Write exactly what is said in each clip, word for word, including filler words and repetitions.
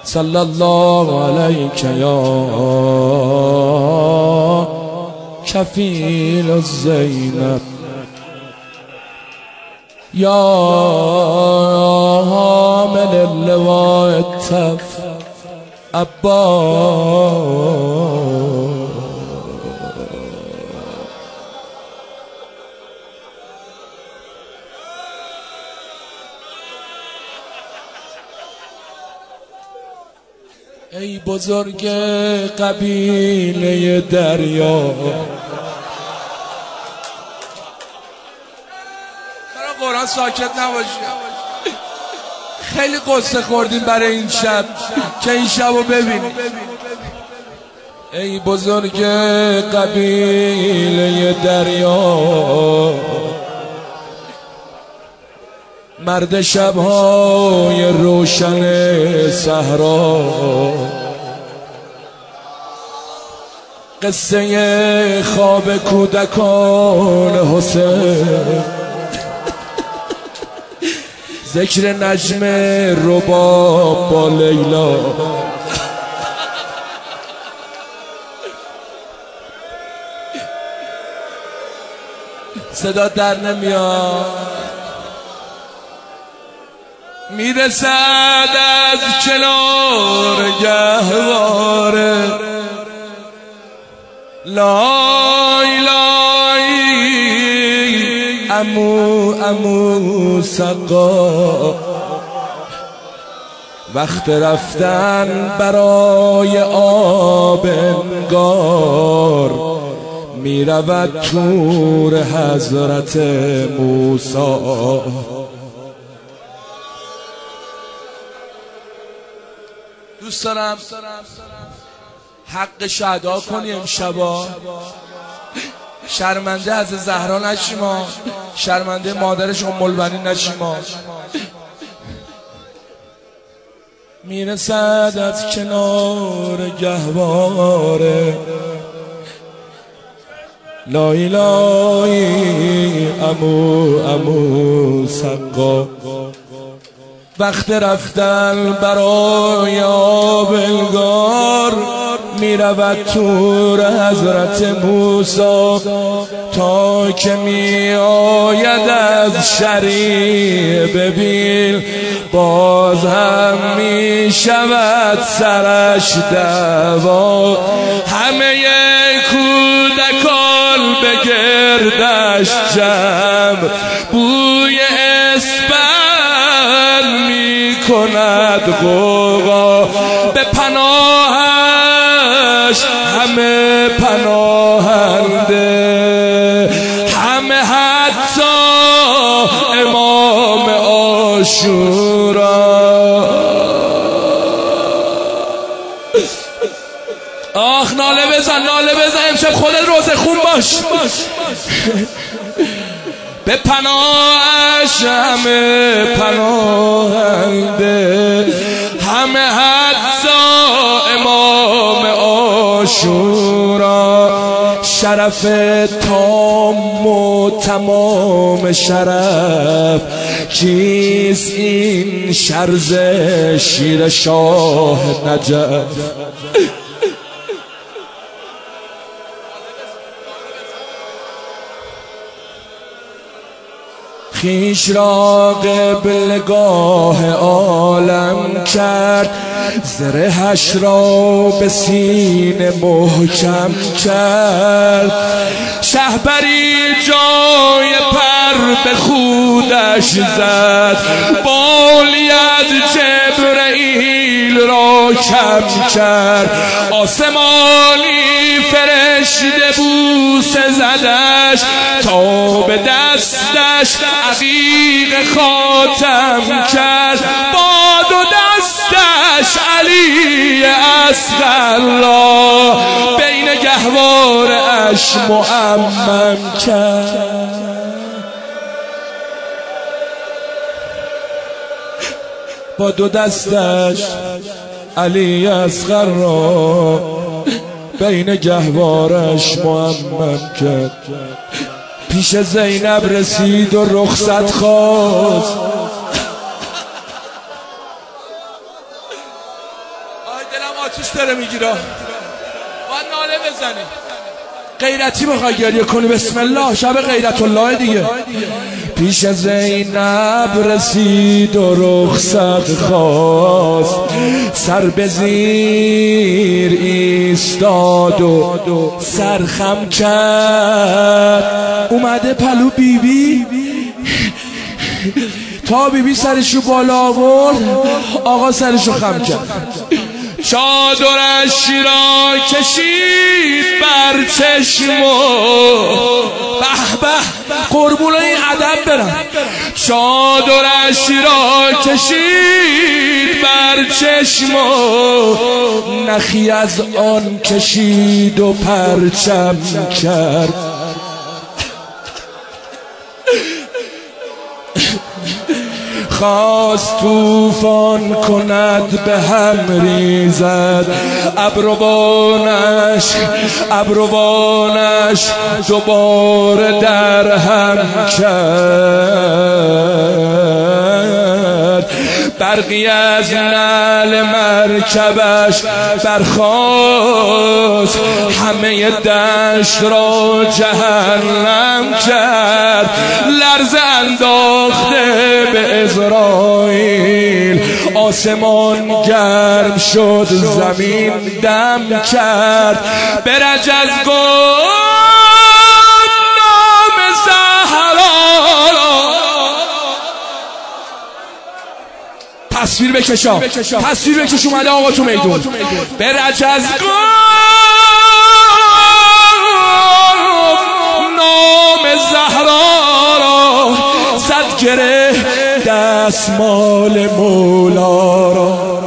صلی الله علیک یا کفیل الزینب یا حامل اللواء التف عباس. ای بزرگ قبیله دریا، برای قرآن ساکت نباشید. خیلی قصه خوردیم برای این شب که این شب رو ببینیم. ای بزرگ قبیله دریا، مرد شبهای روشن صحرا، قصه خواب کودکان حسین، ذکر نجم رباب با لیلا، صدا در نمیاد. میرسد از کنار گهواره لای لای امو امو سقا، وقت رفتن برای آب انگار، میرود تور حضرت موسی. دوست دارم حقش ادا کنی امشبا، شرمنده از زهرا نشیما، شرمنده مادرش ام البنین نشیما. میرسد از کنار گهواره لای لای امو امو سقا، وقت رفتن برای آبلگار، میرود تور حضرت موسی، تا که می آید از شریع ببین، باز هم می شود سرش دعوا. همه کودکان به گردش جمع، بوی اسپن می کند غوغا، به پناهش همه پناهنده، همه حتی امام عاشورا. آخ ناله بزن ناله بزن، امشب خودت روزه خون باش. به پناهش همه پناهنده، همه حتی امام عاشورا. شرف تام و تمام شرف، چیست این شرز شیر شاه نجف؟ خویش را قبلگاه عالم کرد، زرهش را به سینه محکم کرد. شهپری جای پر به خودش زد، بالی از جبرئیل را کم کرد. آسمانی فرشته بوسه زدش، تا به دستش عقیق خاتم کرد. با دو دستش علی اصغر را بین گهوارش معمم کرد. با دو دستش علی اصغر را بین گهوارش معمم کرد. پیش زینب رسید و رخصت خواست، دلم آتیش داره میگیره، باید ناله بزنی. غیرتی بخوای گریه کنی، بسم الله، شب غیرت الله دیگه. پیش زینب رسید و رخصت خواست، سر به زیر ایستاد و سرخم کرد. اومده پلو بیبی بی تا بیبی بی سرشو بالا آورد، آقا سرشو خم کرد. چادرش را کشید بر چشمو، به به قربون این ادب برم. چادرش را کشید بر چشمو، نخی از آن کشید و پرچم کرد. خواست طوفان کند به هم ریزد، ابروانش ابروانش دوباره در هم کرد. برقی از نعل مرکبش برخاست، همه دشت را جهنم کرد. لرزه انداخته به اسرائیل، آسمان گرم شد زمین دم کرد. برج از گفت نام زهرا، تصویر بکشا تصویر بکش اومده آقا تو میدون. برج از گفت نام زهرا را، زد گره دستمال مولا را.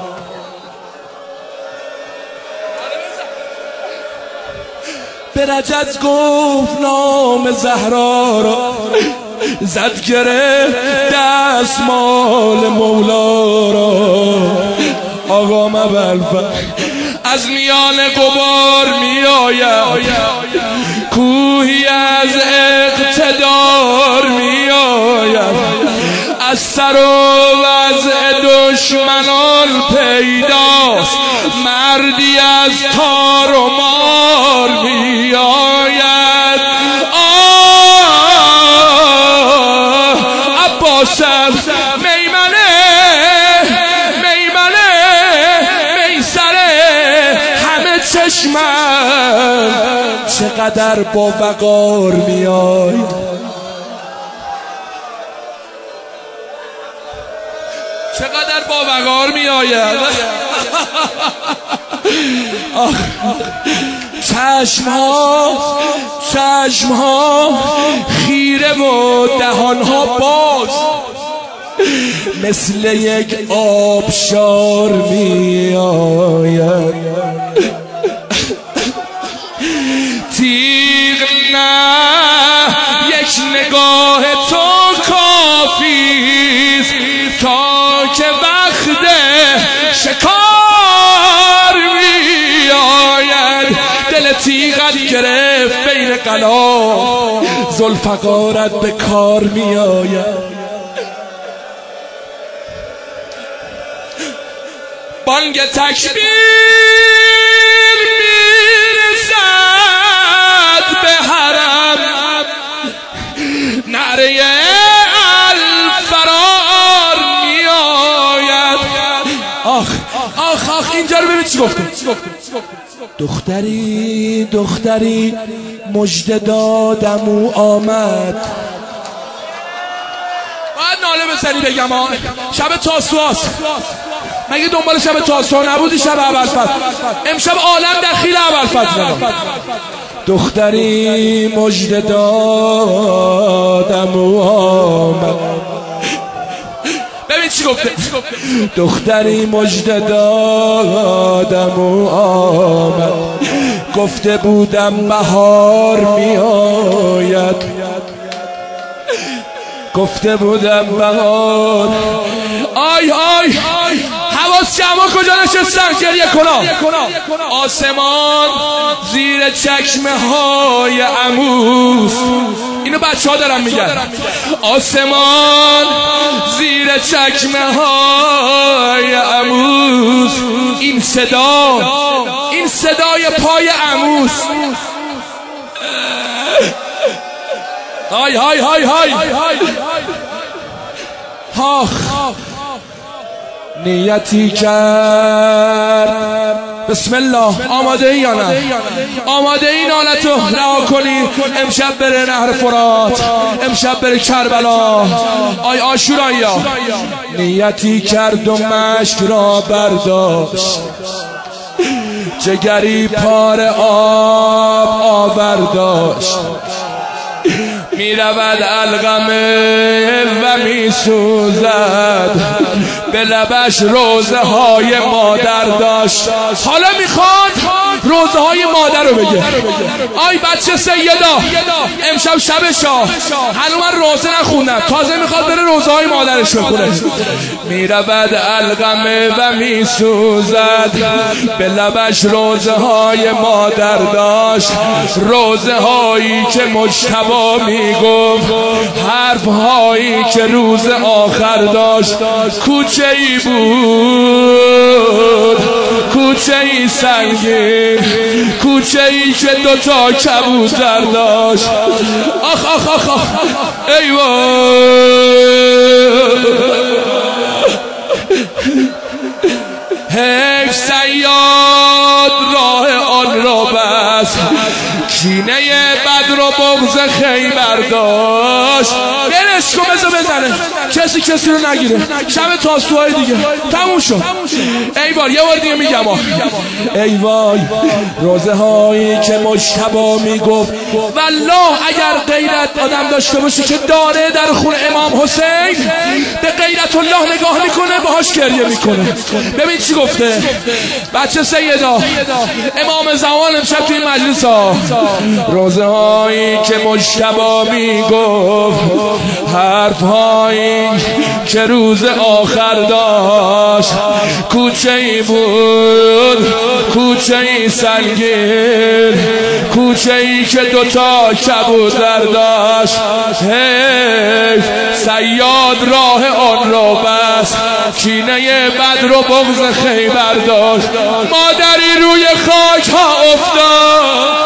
برج از گفت نام زهرا را، زد گره دستمال مولا را. آقا مبلفر از میان غبار می آید، کوهی از اقتدار می آید. از سر و وضع دشمنان پیداست، مردی از تار و مار می آید. آه عباسم میمنه میمنه میسره همه چشمم، چقدر با وقار می آید. چقدر با وقار می آید. چشم ها چشم ها خیره و دهان ها باز، مثل یک آبشار می آید. تیغ نه یک نگاه تو کافیست، تا که وقت شکار می آید. دل تیغت گرفت بین قلا، ذوالفقارت به کار می آید. بانگ تکبیر میرسد به حرم، نعره الفرار می آید. آخ آخ آخ اینجا رو ببین چی گفتم. دختری دختری مژده دادم او آمد. باید ناله بزنی بگم ها، شب تاسوعاست. مگه دنبال شب تاسوعا نبودی؟ شب ابوالفضل امشب عالم دخیل ابوالفضل. دختری مژده دادم او آمد. ببین چی گفته. دختری مژده دادم او آمد، گفته بودم بهار می آید، گفته بودم بهار. آی آی حواس جمع کجا نشستن گریه کنا. آسمان زیر چکمه های عموس، اینو بچه ها دارن میگن. آسمان زیر چکمه های عموس، این این صدا، این صدای پای عموس. های های های های آخ نیتی کرد. بسم الله. آماده ای یا نه؟ آماده ای نالتو رها کنی امشب بره نهر فرات، امشب بره کربلا. آی آشورانیا نیتی کرد و مشک را برداشت، جگری پار آب آورداشت. می رود القمه و می سوزد، به لبش روزه های مادر داشت. حالا میخواد روزه های مادر رو بگه. آی بچه سیدا امشب شب شاه، هنوز من روزه نخوندم، تازه میخواد بره روزه های مادرش بخونه. می رود القمه و می سوزد، به لبش روزه های مادر داشت. روزه هایی که مجتبی می گفت، حرف هایی که روز آخر داشت. کوچه ای بود، کوچه ای سنگین، کوچه ای که دوتا کبوتر داشت. آخ آخ آخ آخ ای وای، حیف صیاد راه آن را بس، کینه بد رو بغض خیبر داشت. برش کن بزا بزنه، کسی کسی رو نگیره. شب تاسوهای دیگه تموم شد. ای وای یه بار دیگه میگم ای وای روزه هایی که مجتبی میگفت والله اگر غیرت آدم داشته باشه که داره در خون امام حسین، به غیرت الله نگاه میکنه، باهاش گریه میکنه. ببین چی گفته بچه سیدا امام زمان امشب توی مجلس ها. روزه هایی که مجتبی میگفت، حرف هایی که روز آخر داشت. کوچه ای بود، کوچه ای سنگین، کوچه ای که دوتا کبوتر داشت. حیف صیاد راه آن را بس، کینه بد رو بغض خیبر داشت. مادری روی خاک ها افتاد.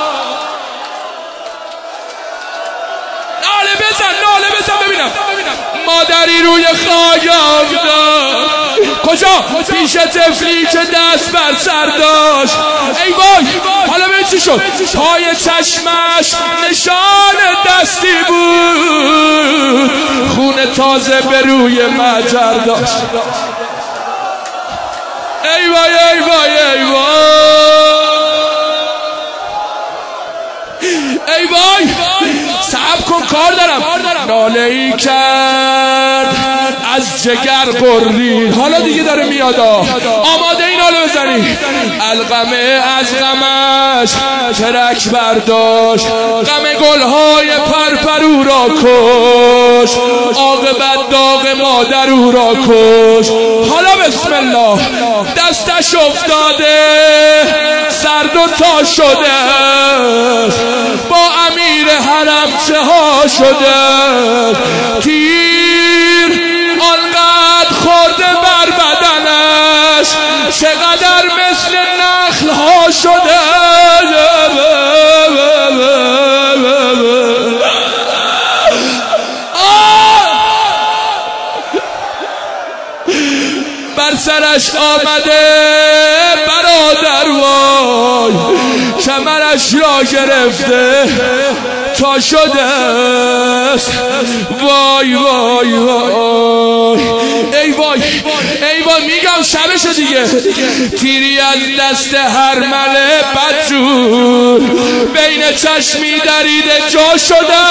ناله بزن، ناله بزن ببینم. مادری روی خاک افتاد. کجا؟ پیش طفلی که دست بر سر داشت. ای وای حالا ببین چی شد. پای چشمش نشان دستی بود، خون تازه به روی مجر داشت. ای وای ای وای ای وای ای وای صبر کن کار دارم. ناله ای کرد از جگر قرید. حالا دیگه داره میاد. آماده این ناله بزنی. القمه از غمش ترک برداشت، غم گلهای پرپرو را کش، عاقبت داغ مادر او را کش. حالا بسم الله. دستش افتاده سرد و تا شده، با امیر حرم چه ها شده. تیر آنقدر خورده بر بدنش، چقدر مثل نخل ها شده. بر سرش آمده برادر وای، کمرش را گرفته تا شده است. وای وای وای ای وای ای وای میگم شبش دیگه. تیری از دست هرمل بدجور، بین چشمی دریده جا شده.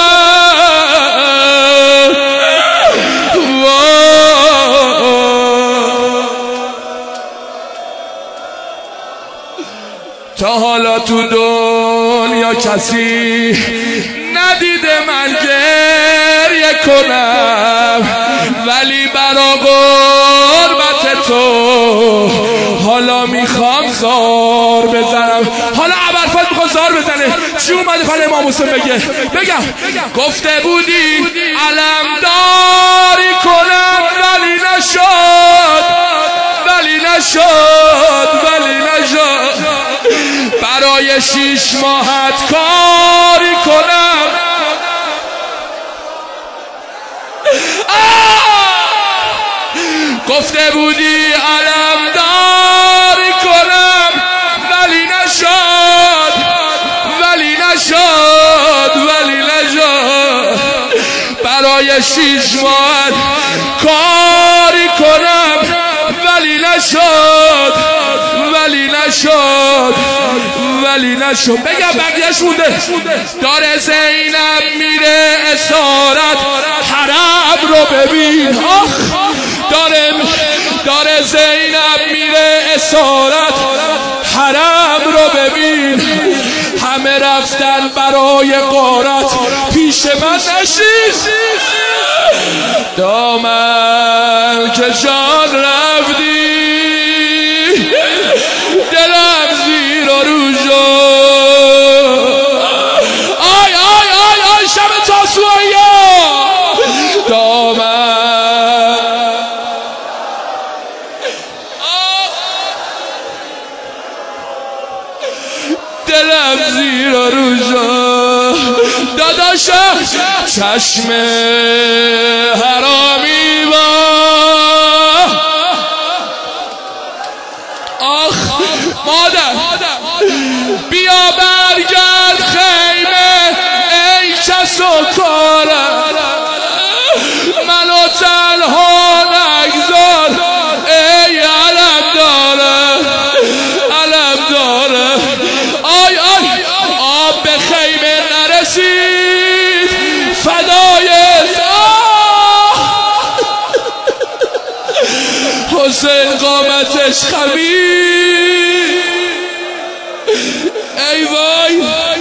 تا حالا تو دنیا کسی ندیده من گریه کنم، ولی برا غربت تو حالا میخوام زار بزنم. حالا ابرفت میخوام زار بزنه. چی اومده پل امام حسین بگه؟ بگم گفته بودی علمداری کنم ولی نشد، ولی نشد، برای شیش ماهت کاری کنم. گفته بودی علمداری کنم ولی نشد ولی نشد ولی نشد. برای شیش ماه کاری کنم ولی نشد ولی نشد ولی نشد. بگم بقیه‌اش مونده. داره زینب میره اسارت حرم رو ببین. آخ داره داره زینب میره اسارت حرم رو ببین. همه رفتن برای غارت پیش من نشین. دامن کشان رفتی دلم زیر و رو شد. آی آی آی آی شب تاسوعی دامن دلم زیر و رو شد. داداشم چشم حرامی با آخ مادر بیا برگرد خیمه ای کس و کارم. منو تنها نگذار ای علم داره علم داره. آی آی آب به خیمه نرسید فدای حسین قامتش خمید. ای وای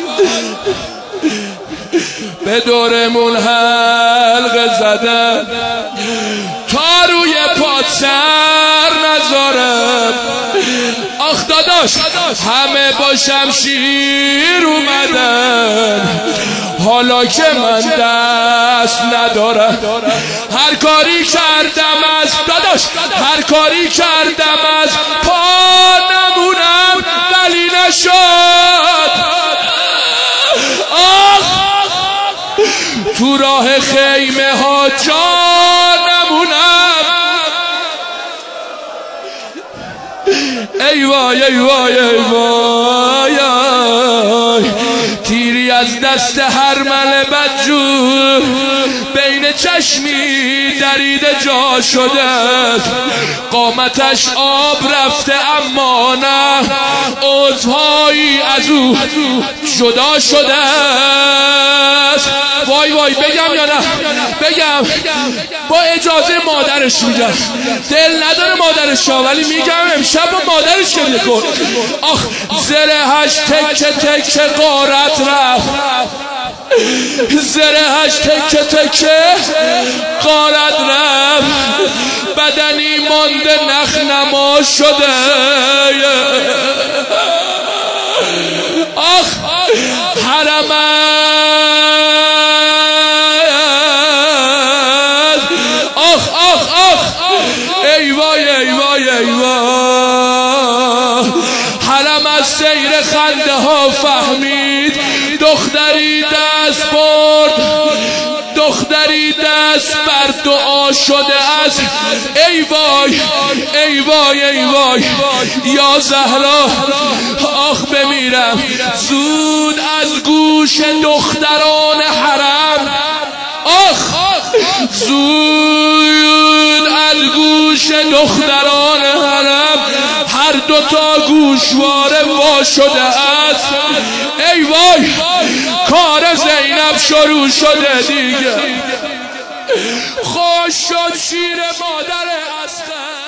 به دورمون حلقه زدن تا روی پات سر نذارم. آخ داداش همه با شمشیر اومدن حالا که من دست ندارم. هر کاری کردم از داداش هر کاری کردم از پا نمونم ولی نشد. آخ تو راه خیمه ها جا نمونم. ای وای ای وای ای وای تیری از دست هرمل بدجور بین چشمی دریده جا شده. قامتش آب رفته اما نه عضوهایی از او جدا شده. وای وای بگم یا نه بگم؟ با اجازه مادرش میگم. دل نداره مادرش ها ولی میگم امشب با مادرش گریه کن. آخ زرهش تکه تکه غارت رفت. زرهش تکه تکه غارت رفت. بدنی مانده نخنما شده. آخ حرمت آخ آخ آخ ای وای ای وای ای وای. حرم از سیر خنده ها فهمید دختری دست برد. دختری دست بر دعا شده است. ای وای ای وای ای وای یا زهرا آخ بمیرم زود از گوش دختران حرم. آخ زود از گوش دختران حرم هر دوتا گوشواره وا شده است. ای وای کار زینب شروع شده دیگه. خوش شد شیر مادر اصغر.